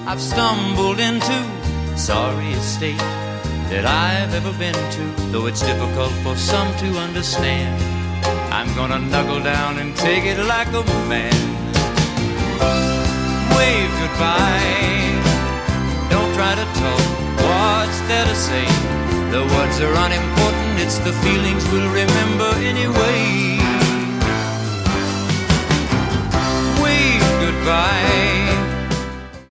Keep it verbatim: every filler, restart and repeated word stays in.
I've stumbled into sorriest state that I've ever been to. Though it's difficult for some to understand, I'm gonna knuckle down and take it like a man. Wave goodbye, don't try to talk, what's there to say? The words are unimportant, it's the feelings we'll remember anyway.